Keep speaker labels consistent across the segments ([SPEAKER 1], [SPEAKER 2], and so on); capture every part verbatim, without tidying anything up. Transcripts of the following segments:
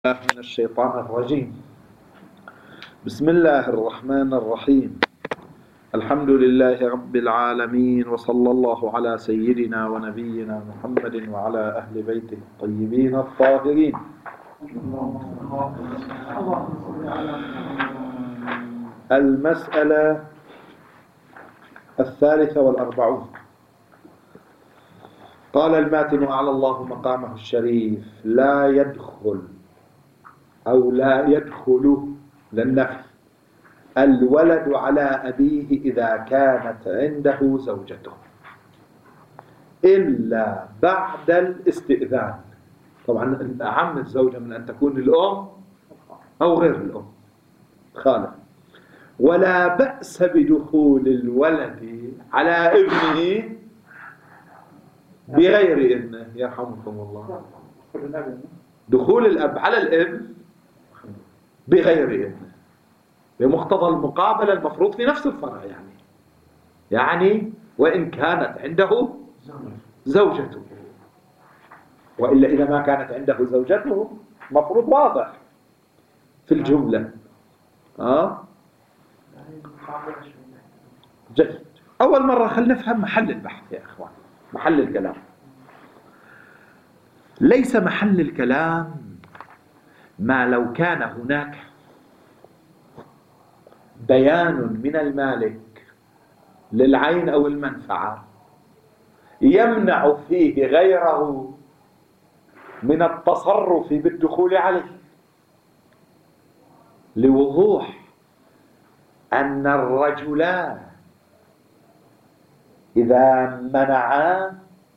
[SPEAKER 1] من الشيطان الرجيم. بسم الله الرحمن الرحيم. الحمد لله رب العالمين، وصلى الله على سيدنا ونبينا محمد وعلى أهل بيته الطيبين الطاهرين. المسألة الثالثة والأربعون. قال الماتن على الله مقامه الشريف: لا يدخل أو لا يدخل للنفي الولد على أبيه إذا كانت عنده زوجته إلا بعد الاستئذان. طبعا أعم الزوجة من أن تكون الأم أو غير الأم، خالة. ولا بأس بدخول الولد على ابنه بغير إذنه، يرحمكم الله. دخول الأب على الابن بغير إذنه بمقتضى المقابلة المفروض في نفس الفرع، يعني يعني وإن كانت عنده زوجته، وإلا إذا ما كانت عنده زوجته مفروض واضح في الجملة. آه؟ جيد. أول مرة خلينا نفهم محل البحث يا إخوان. محل الكلام ليس محل الكلام ما لو كان هناك بيان من المالك للعين أو المنفعة يمنع فيه غيره من التصرف بالدخول عليه، لوضوح أن الرجل إذا منعا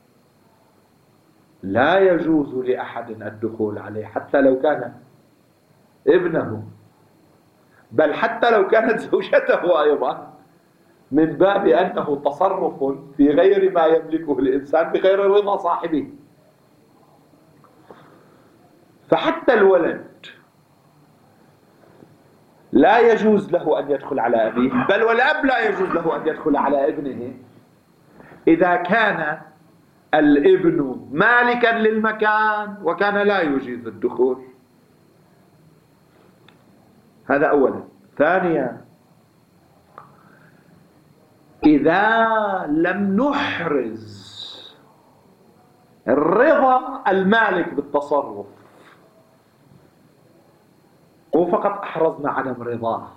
[SPEAKER 1] لا يجوز لأحد الدخول عليه حتى لو كان ابنه، بل حتى لو كانت زوجته أيضا، من باب أنه تصرف في غير ما يملكه الإنسان بغير رضا صاحبه. فحتى الولد لا يجوز له أن يدخل على أبيه، بل والأب لا يجوز له أن يدخل على ابنه إذا كان الابن مالكا للمكان وكان لا يجيز الدخول. هذا أولا. ثانيا، إذا لم نحرز الرضا المالك بالتصرف وفقط أحرزنا عدم رضاه،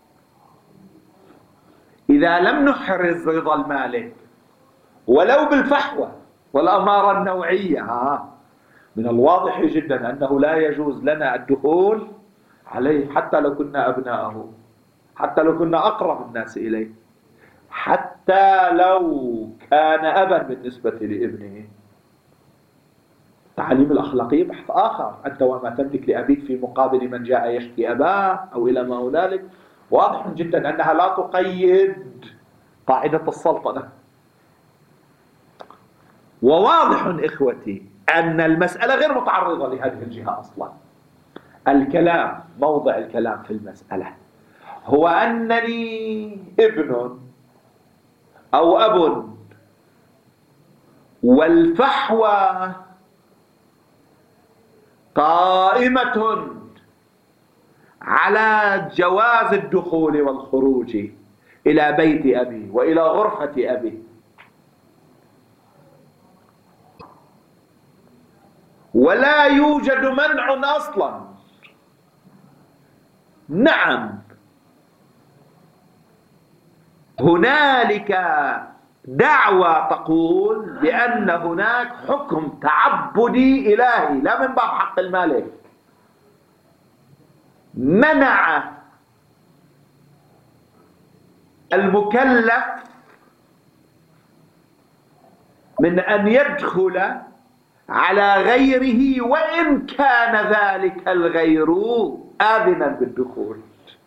[SPEAKER 1] إذا لم نحرز رضا المالك ولو بالفحوى والأمارة النوعية، من الواضح جدا أنه لا يجوز لنا الدخول عليه حتى لو كنا أبناءه، حتى لو كنا أقرب الناس إليه، حتى لو كان أبا بالنسبة لابنه. التعاليم الأخلاقية بحث آخر. أنت وما تملك لأبيك في مقابل من جاء يشكي أباه أو إلى ما هنالك. واضح جدا أنها لا تقيد قاعدة السلطنة. وواضح إخوتي أن المسألة غير متعرضة لهذه الجهة أصلا. الكلام، موضع الكلام في المسألة هو أنني ابن أو أب، والفحوى قائمة على جواز الدخول والخروج إلى بيت أبي وإلى غرفة أبي، ولا يوجد منع أصلا. نعم، هنالك دعوة تقول بأن هناك حكم تعبدي إلهي لا من باب حق المالك منع المكلف من أن يدخل على غيره وإن كان ذلك الغير آذنا بالدخول،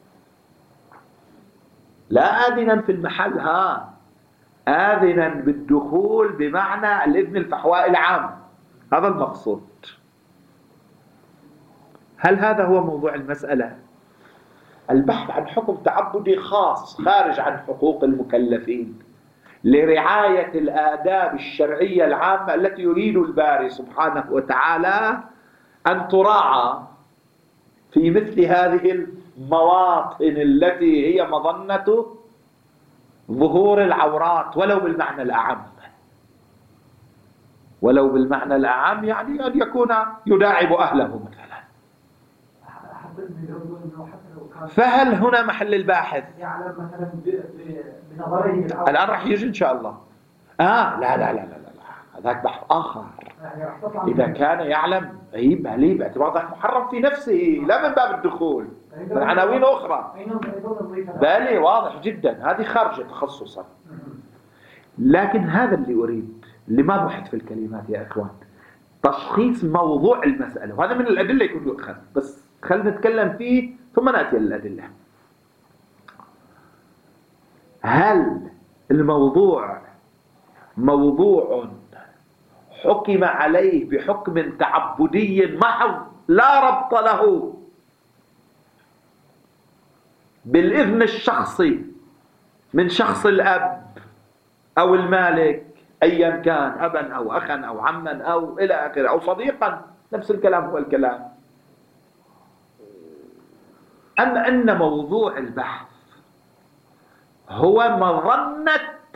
[SPEAKER 1] لا آذنا في المحل، ها آذنا بالدخول بمعنى الإذن الفحواء العام. هذا المقصود. هل هذا هو موضوع المسألة؟ البحث عن حكم تعبدي خاص خارج عن حقوق المكلفين لرعاية الآداب الشرعية العامة التي يريد الباري سبحانه وتعالى أن تراعى في مثل هذه المواطن التي هي مظنة ظهور العورات ولو بالمعنى الأعم، ولو بالمعنى الأعم يعني أن يكون يداعب أهله مثلا. فهل هنا محل الباحث؟
[SPEAKER 2] يعلم مثلا بنظريه
[SPEAKER 1] الآن راح يجي إن شاء الله. آه لا لا لا لا لا هذاك بحث آخر. إذا كان يعلم أي بلي باعتبار ذاك محرم في نفسه لا من باب الدخول، من عناوين أخرى. بلي واضح جدا، هذه خارجة تخصصا. لكن هذا اللي أريد، اللي ما بحث في الكلمات يا إخوان، تشخيص موضوع المسألة، وهذا من الأدلة يكون يؤخذ، بس خلينا نتكلم فيه ثم نأتي للأدلة. هل الموضوع موضوع حكم عليه بحكم تعبدي محض لا ربط له بالإذن الشخصي من شخص الأب أو المالك أيا كان، أبا أو أخا أو عما أو إلى آخره أو صديقا، نفس الكلام هو الكلام، أم أن موضوع البحث هو مظنة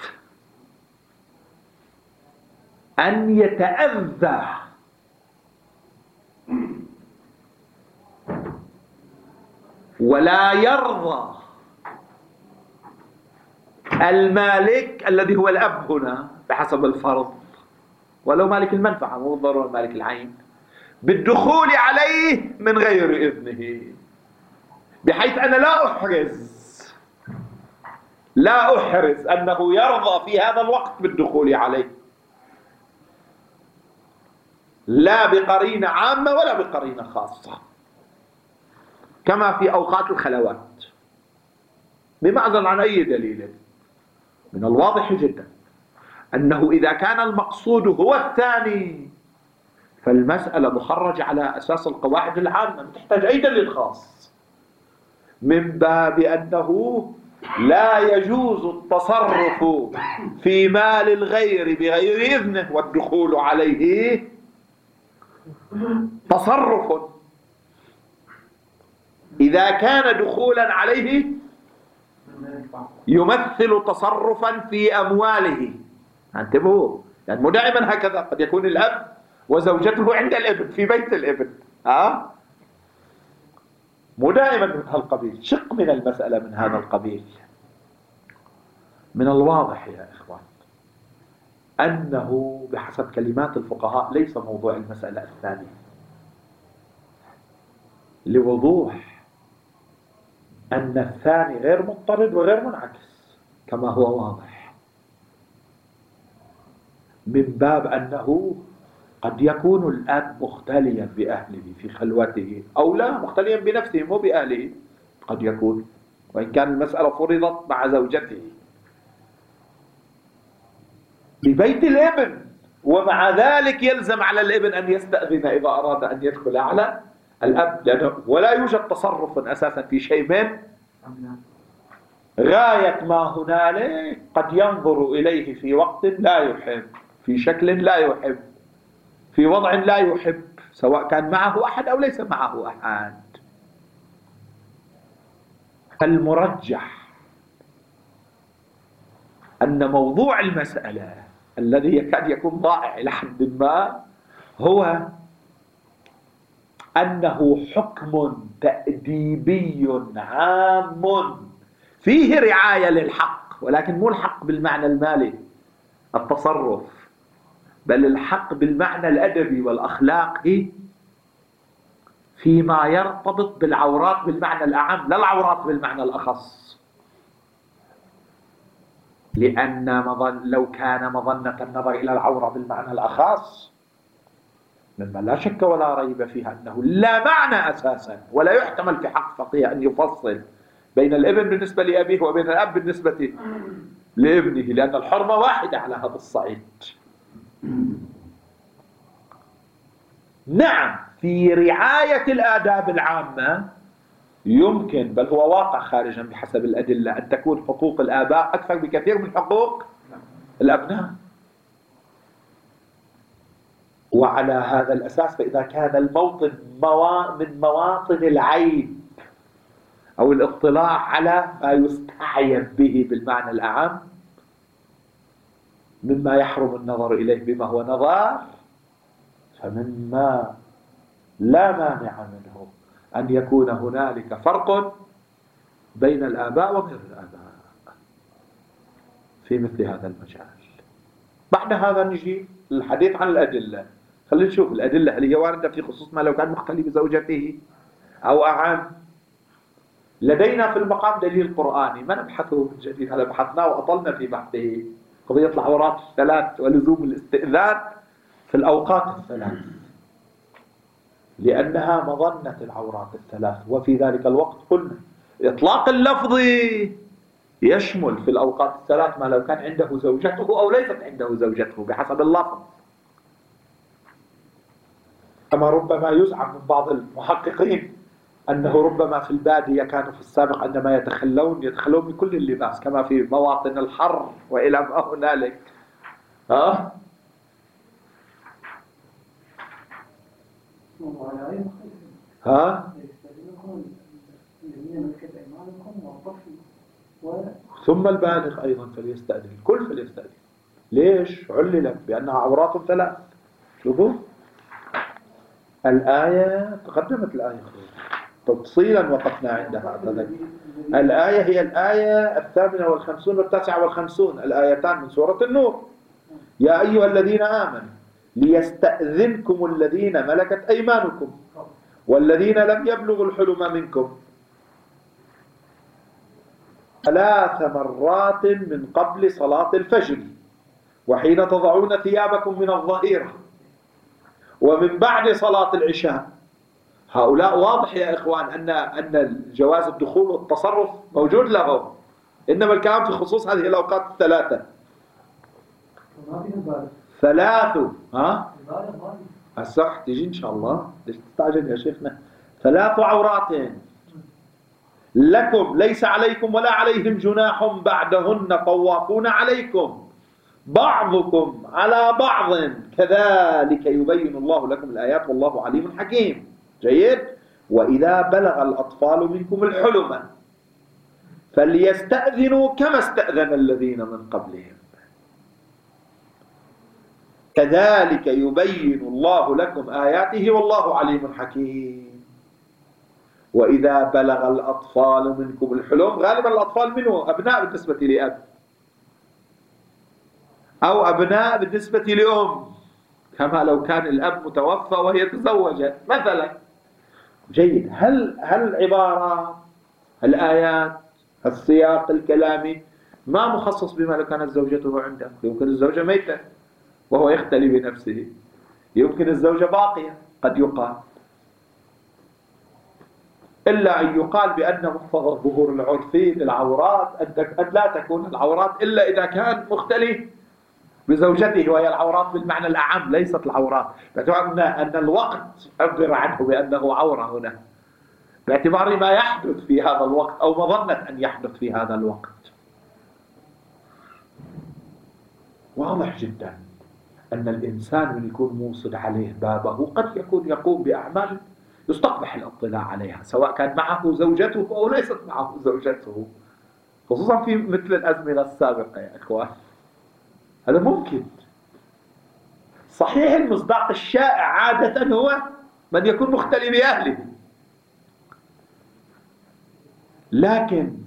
[SPEAKER 1] أن يتأذى ولا يرضى المالك الذي هو الأب هنا بحسب الفرض، ولو مالك المنفعة مو ضروري مالك العين، بالدخول عليه من غير إذنه، بحيث أنا لا أحرز لا أحرز أنه يرضى في هذا الوقت بالدخول عليه، لا بقرينة عامة ولا بقرينة خاصة، كما في أوقات الخلوات بمعزل عن أي دليل. من الواضح جدا أنه إذا كان المقصود هو الثاني فالمسألة مخرجة على أساس القواعد العامة، ما تحتاج أي دليل خاص، من باب أنه لا يجوز التصرف في مال الغير بغير إذنه، والدخول عليه تصرف إذا كان دخولا عليه يمثل تصرفا في أمواله. انتبهوا، يعني مو دائما هكذا، قد يكون الأب وزوجته عند الابن في بيت الابن، ها مو دائما من هالقبيل، شق من المسألة من هذا القبيل. من الواضح يا إخوان أنه بحسب كلمات الفقهاء ليس موضوع المسألة الثانية، لوضوح أن الثاني غير مضطرد وغير منعكس كما هو واضح، من باب أنه قد يكون الأب مختليا بأهله في خلوته، أو لا مختليا بنفسه مو بأهله، قد يكون وإن كان المسألة فرضت مع زوجته ببيت الابن، ومع ذلك يلزم على الابن أن يستأذن إذا أراد أن يدخل على الأب، لأنه ولا يوجد تصرف أساسا في شيء من غاية ما هنالك قد ينظر إليه في وقت لا يحب، في شكل لا يحب، في وضع لا يحب، سواء كان معه أحد أو ليس معه أحد. فالمرجح أن موضوع المسألة الذي يكاد يكون ضائع إلى حد ما هو أنه حكم تأديبي عام فيه رعاية للحق، ولكن مو الحق بالمعنى المالي التصرف، بل الحق بالمعنى الأدبي والأخلاقي فيما يرتبط بالعورات بالمعنى الأعم لا العورات بالمعنى الأخص. لأن مظن لو كان مظنة النظر إلى العورة بالمعنى الأخص مما لا شك ولا ريب فيها أنه لا معنى أساسا، ولا يحتمل في حق فقيه أن يفصل بين الابن بالنسبة لأبيه وبين الأب بالنسبة لابنه، لأن الحرمة واحدة على هذا الصعيد. نعم في رعاية الآداب العامة يمكن، بل هو واقع خارجا بحسب الأدلة، أن تكون حقوق الآباء أكثر بكثير من حقوق الأبناء، وعلى هذا الأساس فإذا كان الموطن موا... من مواطن العين أو الاطلاع على ما يستعين به بالمعنى الأعم مما يحرم النظر إليه بما هو نظار، فمما لا مانع منه أن يكون هنالك فرق بين الآباء وغير الآباء في مثل هذا المجال. بعد هذا نجي للحديث عن الأدلة. خلينا نشوف الأدلة هل هي واردة في خصوص ما لو كان مختلي بزوجته أو أعم. لدينا في المقام دليل قرآني ما نبحثه من جديد، هذا بحثناه وأطلنا في بحثه، قضية العورات الثلاث ولزوم الاستئذان في الأوقات الثلاث لأنها مظنة العورات الثلاث. وفي ذلك الوقت قلنا إطلاق اللفظ يشمل في الأوقات الثلاث ما لو كان عنده زوجته أو ليست عنده زوجته بحسب اللفظ. كما ربما يزعم من بعض المحققين أنه ربما في البادية كانوا في السابق عندما يتخلون يتخلون بكل اللباس كما في مواطن الحر وإلى ما هنالك. ها؟ ها؟ ثم البالغ أيضا فليستأذن، الكل فليستأذن. ليش؟ علل بأنها عورات ثلاث. شوفوا الآية تقدمت الآية تفصيلا وقفنا عندها. الآية هي الآية الثامنة والخمسون والتاسعة والخمسون، الآيتان من سورة النور. يا أيها الذين آمنوا ليستأذنكم الذين ملكت أيمانكم والذين لم يبلغوا الحلم منكم ثلاث مرات من قبل صلاة الفجر وحين تضعون ثيابكم من الظهيرة ومن بعد صلاة العشاء. هؤلاء واضح يا إخوان أن أن جواز الدخول والتصرف موجود لهم، إنما الكلام في خصوص هذه الأوقات الثلاثة. ثلاث ها الصح تيجي إن شاء الله. ليش تستعجل يا شيخنا؟ ثلاث عورات لكم ليس عليكم ولا عليهم جناح بعدهن طوافون عليكم بعضكم على بعض كذلك يبين الله لكم الآيات والله عليم حكيم. جيد. وإذا بلغ الأطفال منكم الحلم فليستأذنوا كما استأذن الذين من قبلهم كذلك يبين الله لكم آياته والله عليم حكيم. وإذا بلغ الأطفال منكم الحلم، غالبا الأطفال منه أبناء بالنسبة لأب أو أبناء بالنسبة لأم، كما لو كان الأب متوفى وهي تزوجت مثلا. جيد. هل هل العبارة الآيات السياق الكلامي ما مخصص بما لو كانت زوجته عنده؟ يمكن الزوجة ميتة وهو يختلي بنفسه، يمكن الزوجة باقية، قد يقال، إلا أن يقال بأن مقتضى الظهور العرفي للعورات أن لا تكون العورات إلا إذا كان مختلي بزوجته، وهي العورات بالمعنى الأعم ليست العورات، باعتبار أن الوقت عبر عنه بأنه عورة هنا باعتبار ما يحدث في هذا الوقت أو مظنة أن يحدث في هذا الوقت. واضح جدا أن الإنسان من يكون موصد عليه بابه قد يكون يقوم بأعمال يستقبح الاطلاع عليها سواء كان معه زوجته أو ليست معه زوجته، خصوصا في مثل الأزمنة السابقة يا إخوان. هذا ممكن. صحيح المصداق الشائع عادة هو من يكون مختلي بأهله، لكن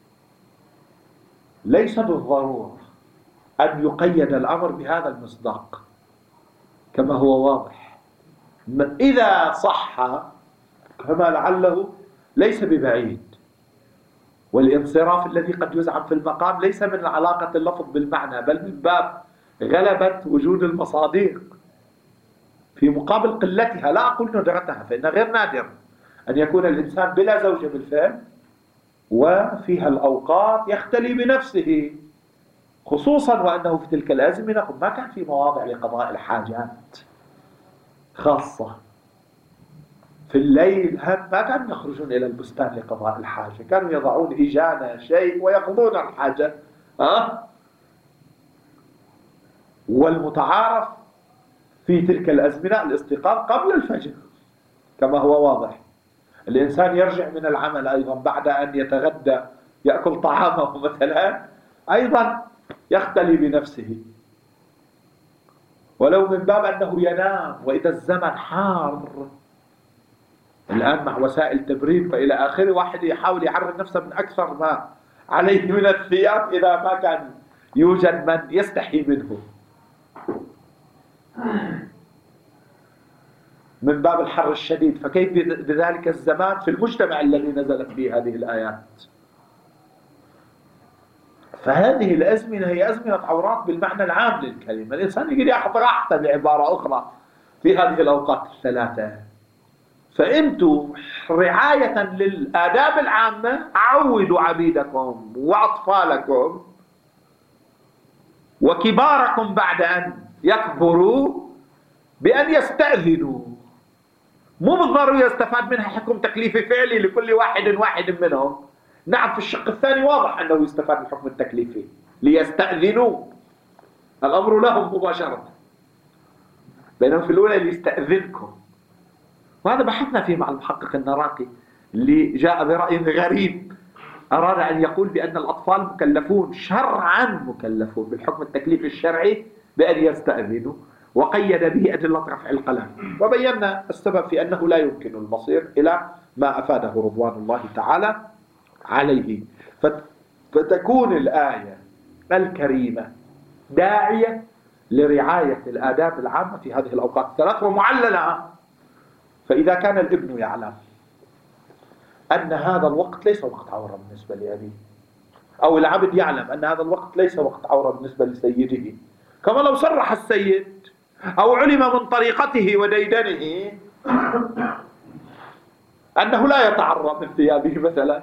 [SPEAKER 1] ليس بالضرورة أن يقيد الأمر بهذا المصداق كما هو واضح. إذا صح كما لعله ليس ببعيد، والانصراف الذي قد يزعم في المقام ليس من علاقة اللفظ بالمعنى بل من باب غلبة وجود المصادق في مقابل قلتها، لا أقول ندرتها، فإن غير نادر أن يكون الإنسان بلا زوجة بالفعل وفيها الأوقات يختلي بنفسه، خصوصا وأنه في تلك الأزمنة ما كان في مواضع لقضاء الحاجات خاصة. في الليل ما كانوا يخرجون إلى البستان لقضاء الحاجة، كانوا يضعون إجانة شيء ويقضون الحاجة. أه؟ والمتعارف في تلك الأزمنة الاستيقاظ قبل الفجر كما هو واضح. الإنسان يرجع من العمل أيضا بعد أن يتغدى يأكل طعامه مثلا، أيضا يختلي بنفسه، ولو من باب أنه ينام وإذا الزمن حار. الآن مع وسائل تبريد فإلى آخره، واحد يحاول يعرض نفسه من أكثر ما عليه من الثياب إذا ما كان يوجد من يستحي منه من باب الحر الشديد. فكيف بذلك الزمان في المجتمع الذي نزلت فيه هذه الآيات؟ فهذه الأزمنة هي أزمنة عورات بالمعنى العام للكلمة. الإنسان يقدر يأخذ راحته بعبارة أخرى في هذه الأوقات الثلاثة. فأنتم رعاية للآداب العامة عودوا عبيدكم وأطفالكم وكباركم بعد أن يكبروا بأن يستأذنوا. مو بالضروري يستفاد منها حكم تكليفي فعلي لكل واحد واحد منهم. نعم في الشق الثاني واضح أنه يستفاد من الحكم التكليفي ليستأذنوا، الأمر لهم مباشرة، بينما في الأولى ليستأذنكم. وهذا بحثنا فيه مع المحقق النراقي اللي جاء برأي غريب، أراد أن يقول بأن الأطفال مكلفون شرعا، مكلفون بالحكم التكليفي الشرعي بأن يستأذنوا، وقيد به أدلة رفع القلم. وبينا السبب في أنه لا يمكن المصير إلى ما أفاده رضوان الله تعالى عليه. فتكون الآية الكريمة داعية لرعاية الآداب العامة في هذه الأوقات الثلاث ومعللة. فإذا كان الابن يعلم أن هذا الوقت ليس وقت عورة بالنسبة لأبيه، أو العبد يعلم أن هذا الوقت ليس وقت عورة بالنسبة لسيده، كما لو صرح السيد أو علم من طريقته وديدنه أنه لا يتعرى من ثيابه مثلا،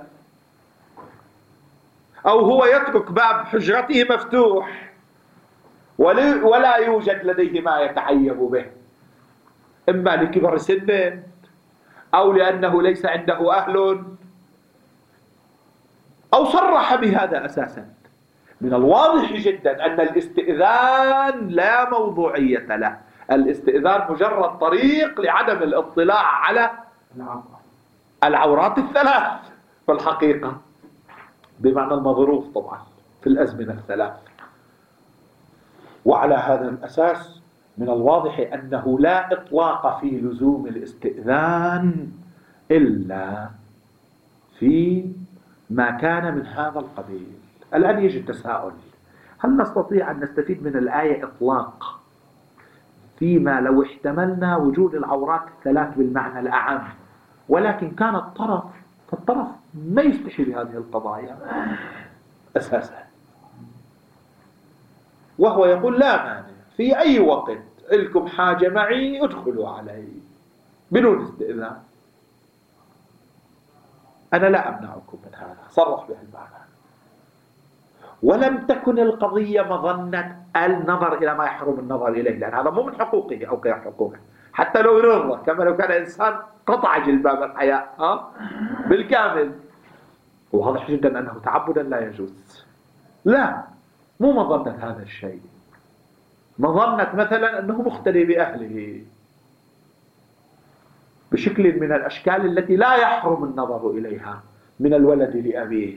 [SPEAKER 1] أو هو يترك باب حجرته مفتوح ولا يوجد لديه ما يتعيب به، إما لكبر سن أو لأنه ليس عنده أهل، أو صرح بهذا أساسا، من الواضح جدا أن الاستئذان لا موضوعية له. الاستئذان مجرد طريق لعدم الاطلاع على العورات الثلاث في الحقيقة، بمعنى المظروف طبعا في الأزمنة الثلاث. وعلى هذا الأساس من الواضح أنه لا إطلاق في لزوم الاستئذان إلا في ما كان من هذا القبيل. الآن يجي التساؤل: هل نستطيع أن نستفيد من الآية إطلاق فيما لو احتملنا وجود العورات الثلاث بالمعنى الأعم، ولكن كان الطرف فالطرف ما يستحي بهذه القضايا أساسا، وهو يقول لا مانع في أي وقت لكم حاجة معي ادخلوا علي بدون استئذان، أنا لا أمنعكم من هذا، صرح به المعنى. ولم تكن القضية مظنة النظر إلى ما يحرم النظر إليه، لأن هذا مو من حقوقه أو غير حقوقه، حتى لو يرضى، كما لو كان إنسان قطع جلباب الحياء ها بالكامل، وواضح جدا أنه تعبدا لا يجوز. لا، مو مظنة هذا الشيء، مظنة مثلا أنه مختلي بأهله بشكل من الأشكال التي لا يحرم النظر إليها من الولد لأبيه.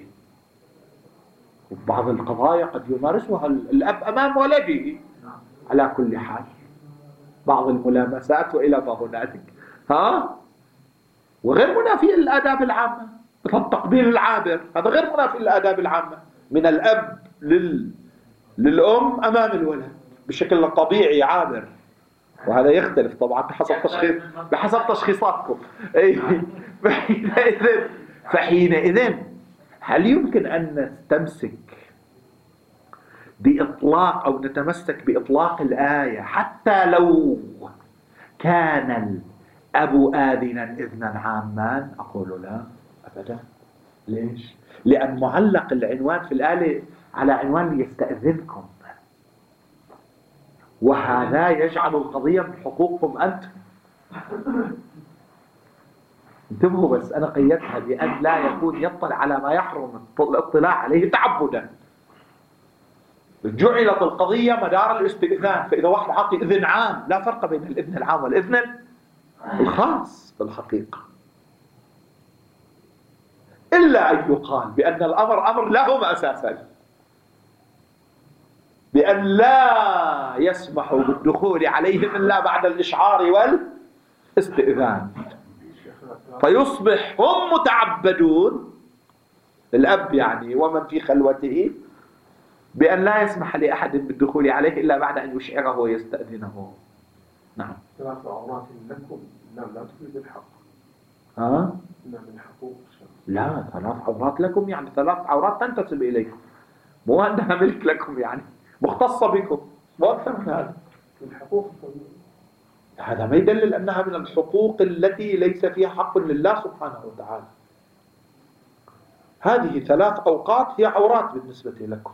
[SPEAKER 1] وبعض القضايا قد يمارسها الأب أمام ولده على كل حال، بعض الملامسات وإلى ما هنالك ها، وغير منافي للآداب العامة، مثل التقبيل العابر، هذا غير منافي للآداب العامة من الأب لل... للأم أمام الولد بشكل طبيعي عابر. وهذا يختلف طبعا بحسب تشخيص بحسب تشخيصاتكم. أي فحينئذ فحينئذ هل يمكن أن نستمسك بإطلاق أو نتمسك بإطلاق الآية حتى لو كان الأب آذنا إذنا عاما؟ أقول لا أبدا. ليش؟ لأن معلق العنوان في الآية على عنوان يستأذنكم، وهذا يجعل القضية من حقوقكم أنتم. انتبهوا بس، أنا قيدتها بأن لا يكون يطلع على ما يحرم الاطلاع عليه تعبدا. جعلت القضية مدار الاستئذان. فإذا واحد عطي إذن عام، لا فرق بين الإذن العام والإذن الخاص في الحقيقة، إلا أن يقال بأن الأمر أمر لهم أساسا، بأن لا يسمحوا بالدخول عليهم إلا بعد الإشعار والاستئذان، فيصبح هم متعبدون، الأب يعني ومن في خلوته، بأن لا يسمح لأحد بالدخول عليه إلا بعد أن يشعره ويستأذنه. نعم.
[SPEAKER 3] ثلاث عورات لكم، نعم، لا تفيد الحق.
[SPEAKER 1] ها؟
[SPEAKER 3] نعم، من حقوق الشخص.
[SPEAKER 1] لا، ثلاث عورات لكم يعني ثلاث عورات تنتسب إليكم، مو أنها ملك لكم يعني مختصة بكم، مو أكثر من هذا.
[SPEAKER 3] من حقوق
[SPEAKER 1] هذا ما يدلل أنها من الحقوق التي ليس فيها حق لله سبحانه وتعالى. هذه ثلاث أوقات هي عورات بالنسبة لكم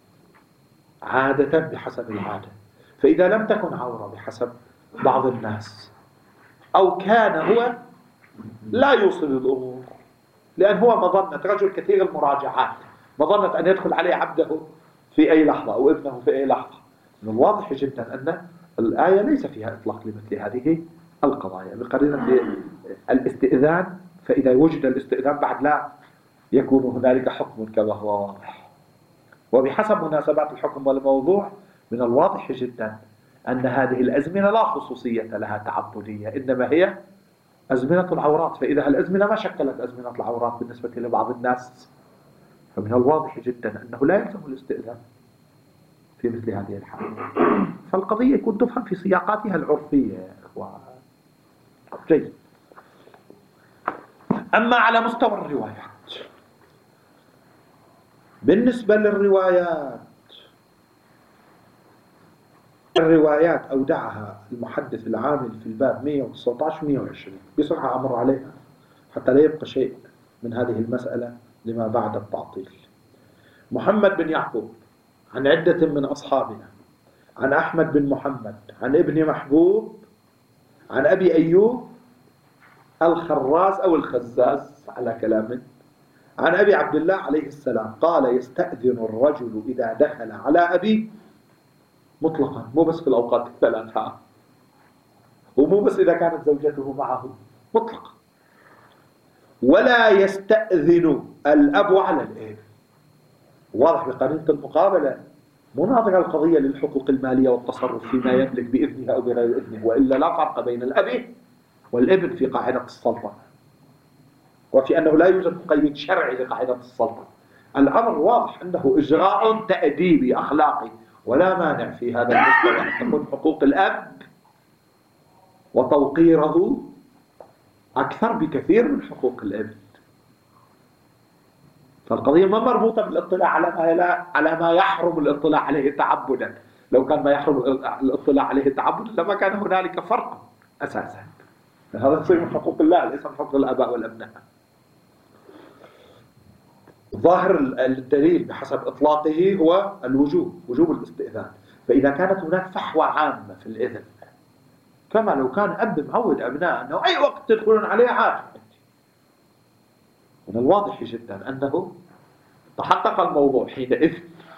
[SPEAKER 1] عادة بحسب العادة. فإذا لم تكن عورة بحسب بعض الناس، أو كان هو لا يوصل الأمور، لأن هو مظنة رجل كثير المراجعات، مظنة أن يدخل عليه عبده في أي لحظة أو ابنه في أي لحظة، من الواضح جدا أن الآية ليس فيها إطلاق لمثل هذه القضايا بقرينة الاستئذان. فإذا وجد الاستئذان بعد لا يكون هنالك حكم كما هو واضح. وبحسب مناسبات الحكم والموضوع من الواضح جدا أن هذه الأزمنة لا خصوصية لها تعبدية، إنما هي أزمنة العورات. فإذا الأزمنة ما شكلت أزمنة العورات بالنسبة لبعض الناس، فمن الواضح جدا أنه لا يلزم الاستئذان في مثل هذه الحالة. فالقضية يكون تفهم في سياقاتها العرفية يا إخوان. جيد. أما على مستوى الروايات، بالنسبة للروايات، الروايات أودعها المحدث العامل في الباب مئة وتسعة عشر مئة وعشرين، بسرعة أمر عليها حتى لا يبقى شيء من هذه المسألة لما بعد التعطيل. محمد بن يعقوب عن عدة من أصحابنا، عن أحمد بن محمد عن ابن محبوب عن أبي أيوب الخراز أو الخزاز على كلامه، عن أبي عبد الله عليه السلام قال: يستأذن الرجل إذا دخل على أبي مطلقا، مو بس في الأوقات الثلاثة، ومو بس إذا كانت زوجته معه، مطلقا. ولا يستأذن الأب على الابن، واضح بقرينة المقابلة، مناظرة القضية للحقوق المالية والتصرف فيما يملك بإذنه أو بغير إذنه، وإلا لا فرق بين الأب والابن في قاعدة السلطة، وفي أنه لا يوجد مقيد شرعي لقاعدة السلطة. الأمر واضح أنه إجراء تأديبي أخلاقي، ولا مانع في هذا المستوى أن تكون حقوق الأب وتوقيره أكثر بكثير من حقوق الابن. فالقضية ما مربوطة بالاطلاع على ما لا على ما يحرم الاطلاع عليه تعبدا. لو كان ما يحرم الاطلاع عليه تعبدا لما كان هنالك فرق أساسا. هذا يصير من حقوق الله ليس من حقوق الآباء والأبناء. ظاهر الدليل بحسب إطلاقه هو الوجوب، وجوب الاستئذان. فإذا كانت هناك فحوى عامة في الإذن، كما لو كان أب معود أبناء أنه أي وقت تدخلون عليه عاد، من الواضح جدا أنه تحقق الموضوع حينئذ.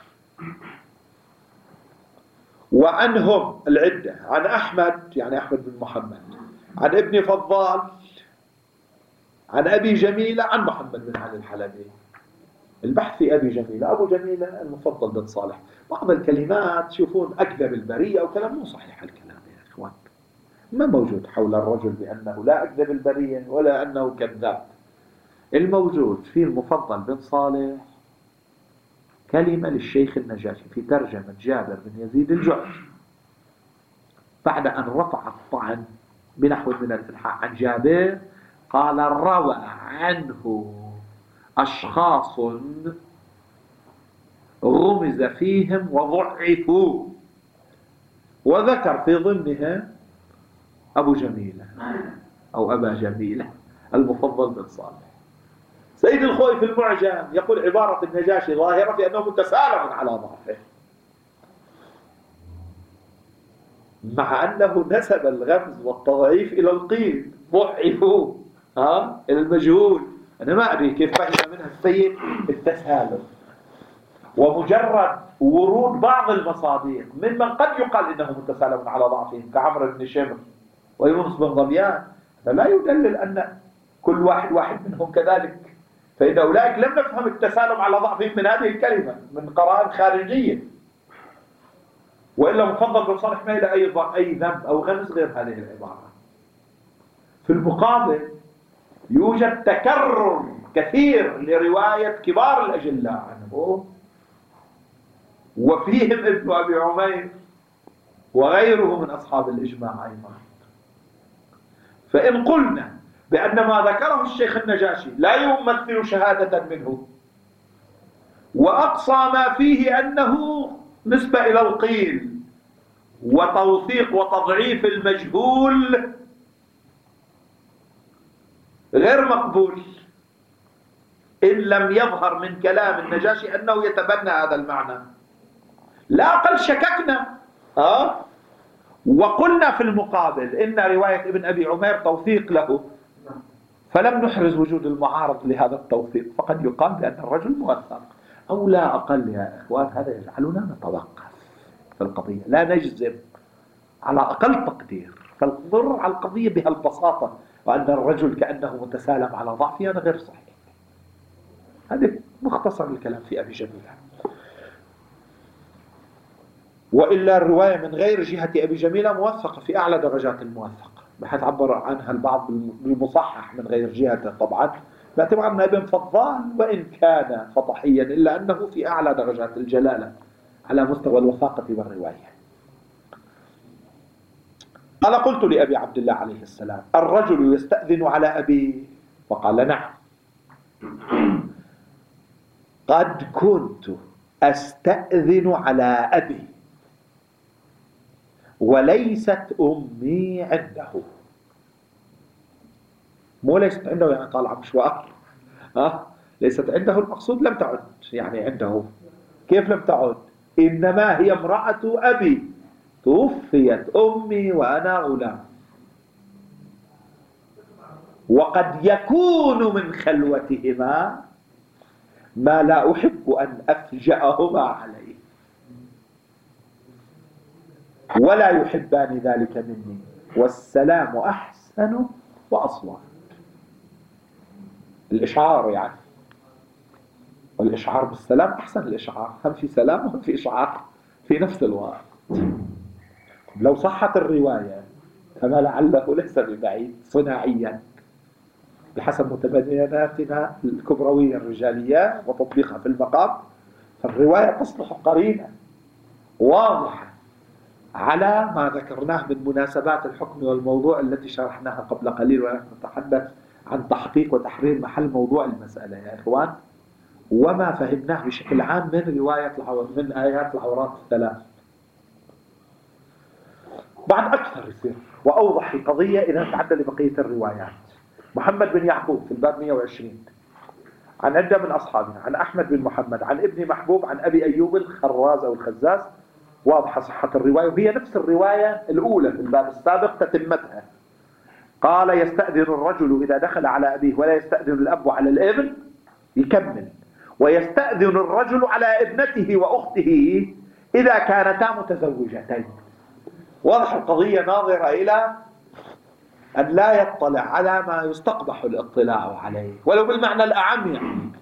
[SPEAKER 1] وعنهم العدة، عن أحمد يعني أحمد بن محمد، عن ابن فضال، عن أبي جميلة، عن محمد بن علي الحلبي. البحث في أبي جميلة، أبو جميلة المفضل بن صالح. بعض الكلمات تشوفون أكذب البرية وكلام مو صحيح الكلام يا إخوان، ما موجود حول الرجل بأنه لا أكذب البرية ولا أنه كذاب. الموجود في المفضل بن صالح كلمة للشيخ النجاشي في ترجمة جابر بن يزيد الجعفي، بعد أن رفع الطعن بنحو من الإلحاح عن جابر قال: روى عنه أشخاص غمز فيهم وضعفوا، وذكر في ضمنها أبو جميلة أو أبا جميلة المفضل بن صالح. سيد الخوي في المعجم يقول عبارة النجاشي ظاهرة في أنه متسالم على ضعفه، مع أنه نسب الغمز والتضعيف إلى القيل، ضعفوا ها إلى المجهول. أنا ما أدري كيف فهم منها السيد التسالم، ومجرد ورود بعض المصادر ممن قد يقال إنهم متسالمون على ضعفهم كعمرو بن شمر ويونس بن ظبيان، هذا لا يدلل أن كل واحد واحد منهم كذلك، فإن أولئك لم نفهم التسالم على ضعفهم من هذه الكلمة من قرائن خارجية، وإلا مفضل بن صالح ما إلى أي أي ذنب أو غمز غير هذه العبارة. في المقابل يوجد تكرر كثير لرواية كبار الأجلاء عنه، وفيهم ابن أبي عمير وغيره من أصحاب الإجماع أيضا. فإن قلنا بأن ما ذكره الشيخ النجاشي لا يمثل شهادة منه، وأقصى ما فيه أنه نسبة إلى القيل وتوثيق وتضعيف المجهول، غير مقبول إن لم يظهر من كلام النجاشي أنه يتبنى هذا المعنى. لا أقل شككنا أه؟ وقلنا في المقابل إن رواية ابن أبي عمير توثيق له، فلم نحرز وجود المعارض لهذا التوثيق، فقد يقال بأن الرجل موثق أو لا أقل. يا إخوان هذا يجعلنا نتوقف في القضية، لا نجزم على أقل تقدير، فالضر على القضية بهالبساطة وأن الرجل كأنه متسالم على ضعفه هذا غير صحيح. هذا مختصر الكلام في أبي جميلة. وإلا الرواية من غير جهة أبي جميلة موثقة في أعلى درجات الموثقة، بحيث عبر عنها البعض بالمصحح من غير جهته طبعا، باعتبار أن ابن فضال وإن كان فطحيا إلا أنه في أعلى درجات الجلالة على مستوى الوثاقة والرواية. قال قلت لأبي عبد الله عليه السلام: الرجل يستأذن على أبيه؟ فقال: نعم. قد كنت أستأذن على أبي وليست أمي عنده. مو ليست عنده يعني طالعة مشوار، ها ليست عنده المقصود لم تعد يعني عنده. كيف لم تعد؟ إنما هي امرأة أبي، توفيت أمي وأنا غلام، وقد يكون من خلوتهما ما لا أحب أن أفجأهما عليه، ولا يحبان ذلك مني، والسلام أحسن وأصوات. الإشعار يعني، والإشعار بالسلام أحسن الإشعار، هم في سلام وهم في إشعار في نفس الوقت. لو صحت الرواية فما لعله ليس ببعيد صناعيا بحسب متبيناتنا الكبروية الرجالية وتطبيقها في المقام، فالرواية تصلح قرينة واضحة على ما ذكرناه من مناسبات الحكم والموضوع التي شرحناها قبل قليل، ونحن نتحدث عن تحقيق وتحرير محل موضوع المسألة يا إخوان، وما فهمناه بشكل عام من رواية من آيات العورات الثلاث. بعد أكثر يصير وأوضح القضية إذا نتعدى لبقية الروايات. محمد بن يعقوب في الباب مئة وعشرين عن عدة من أصحابنا، عن أحمد بن محمد عن ابن محبوب عن أبي أيوب الخراز أو الخزاز، واضحة صحة الرواية، وهي نفس الرواية الأولى في الباب السابق تتمتها. قال: يستأذن الرجل إذا دخل على أبيه ولا يستأذن الأب على الابن، يكمل: ويستأذن الرجل على ابنته وأخته إذا كانتا متزوجتين. واضح القضية ناظرة إلى أن لا يطلع على ما يستقبح الاطلاع عليه ولو بالمعنى الأعم يعني.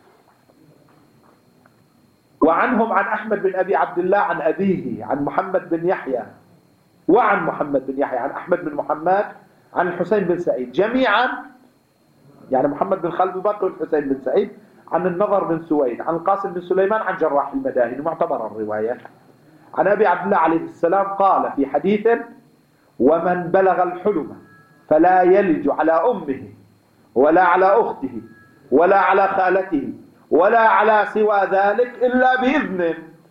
[SPEAKER 1] وعنهم عن أحمد بن أبي عبد الله عن أبيه عن محمد بن يحيى، وعن محمد بن يحيى عن أحمد بن محمد عن الحسين بن سعيد، جميعا يعني محمد بن خالد الباقر والحسين بن سعيد، عن النضر بن سويد عن القاسم بن سليمان عن جراح المدائن، معتبر الرواية. عن أبي عبد الله عليه السلام قال في حديث: ومن بلغ الحلم فلا يلج على أمه ولا على أخته ولا على خالته ولا على سوى ذلك إلا بإذن،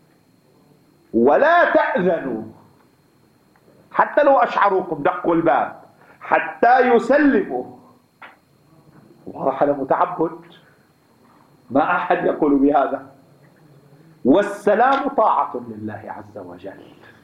[SPEAKER 1] ولا تأذنوا حتى لو أشعروكم دقوا الباب حتى يسلموا. واضح هذا متعبد، ما أحد يقول بهذا. والسلام طاعة لله عز وجل.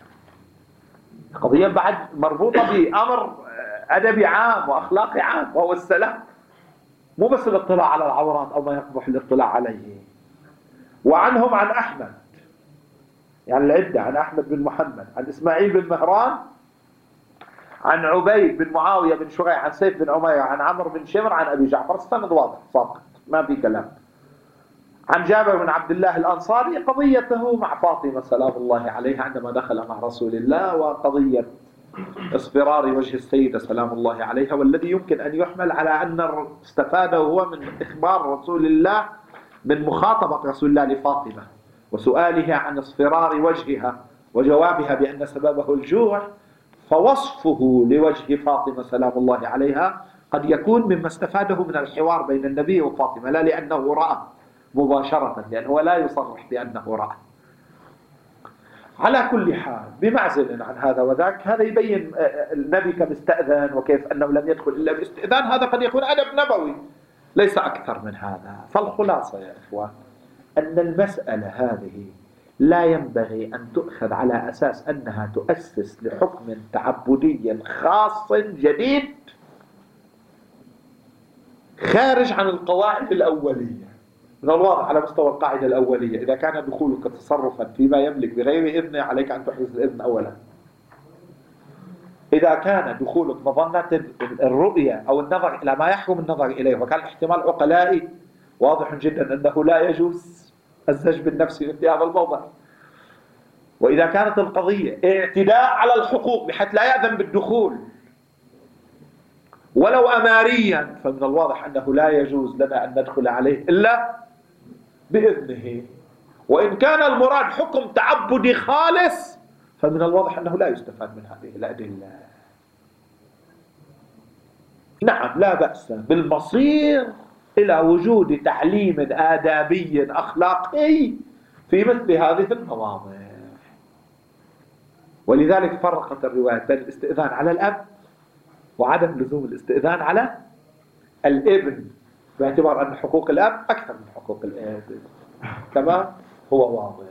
[SPEAKER 1] قضية بعد مربوطة بأمر أدبي عام وأخلاقي عام وهو السلام، مو بس الاطلاع على العورات أو ما يقبح الاطلاع عليه. وعنهم عن أحمد يعني العدة عن أحمد بن محمد عن إسماعيل بن مهران عن عبيد بن معاوية بن شريح عن سيف بن عمير عن عمرو بن شمر عن أبي جعفر. السند واضح ساقط ما في كلام. عن جابر بن عبد الله الأنصاري قضيته مع فاطمة سلام الله عليها عندما دخل مع رسول الله، وقضية اصفرار وجه السيدة سلام الله عليها، والذي يمكن أن يحمل على أن استفاده هو من إخبار رسول الله من مخاطبة رسول الله لفاطمة وسؤالها عن اصفرار وجهها وجوابها بأن سببه الجوع، فوصفه لوجه فاطمة سلام الله عليها قد يكون مما استفاده من الحوار بين النبي وفاطمة، لا لأنه رأى مباشرة، لأنه لا يصرح بأنه رأى. على كل حال بمعزل عن هذا وذاك، هذا يبين النبي كم استأذن وكيف أنه لم يدخل إلا باستئذان. هذا قد يكون أدب نبوي ليس أكثر من هذا. فالخلاصة يا إخوان أن المسألة هذه لا ينبغي أن تؤخذ على أساس أنها تؤسس لحكم تعبدي خاص جديد خارج عن القواعد الأولية. من الواضح على مستوى القاعدة الأولية إذا كان دخولك تصرفا فيما يملك بغير إذنه عليك أن تحرز الإذن أولا. إذا كان دخولك مظنة الرؤية أو النظر إلى ما يحرم النظر إليه وكان احتمال عقلائي واضح جدا أنه لا يجوز الزج بالنفس في هذا الموضع. وإذا كانت القضية اعتداء على الحقوق بحيث لا يأذن بالدخول ولو أماريا، فمن الواضح أنه لا يجوز لنا أن ندخل عليه إلا بإذنه. وإن كان المراد حكم تعبدي خالص فمن الواضح أنه لا يستفاد من هذه الأدلة. نعم لا بأس بالمصير إلى وجود تعليم آدابي أخلاقي في مثل هذه المواضع. ولذلك فرقت الرواية بين الاستئذان على الأب وعدم لزوم الاستئذان على الابن، باعتبار أن حقوق الأب أكثر من حقوق الابن كما هو واضح.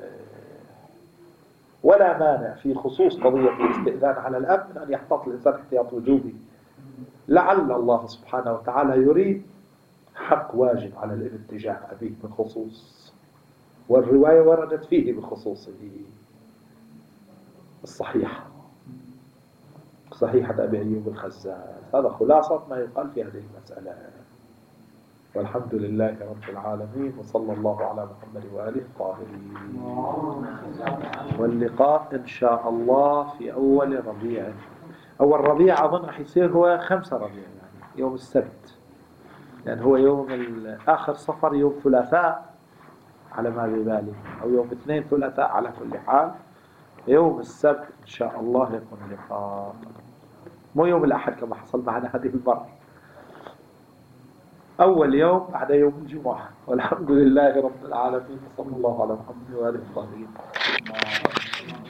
[SPEAKER 1] ولا مانع في خصوص قضية الاستئذان على الأب من أن يحتاط الإنسان احتياط وجوبي، لعل الله سبحانه وتعالى يريد حق واجب على الابن تجاه أبيه بخصوص، والرواية وردت فيه بخصوصه الصحيحة صحيحة أبي أيوب الخزاز. هذا خلاصة ما يقال في هذه المسألة. والحمد لله رب العالمين، وصلى الله على محمد وآله الطاهرين. واللقاء إن شاء الله في أول ربيع. أول ربيع أظن راح يصير هو خمسة ربيع، يعني يوم السبت، لأن يعني هو يوم آخر صفر يوم ثلاثاء على ما ببالي، أو يوم اثنين ثلاثاء. على كل حال يوم السبت إن شاء الله يكون لقاء، مو يوم الأحد كما حصل معنا هذه المرة. أول يوم بعد يوم الجمعة. والحمد لله رب العالمين، صلى الله على محمد وآله الطاهرين.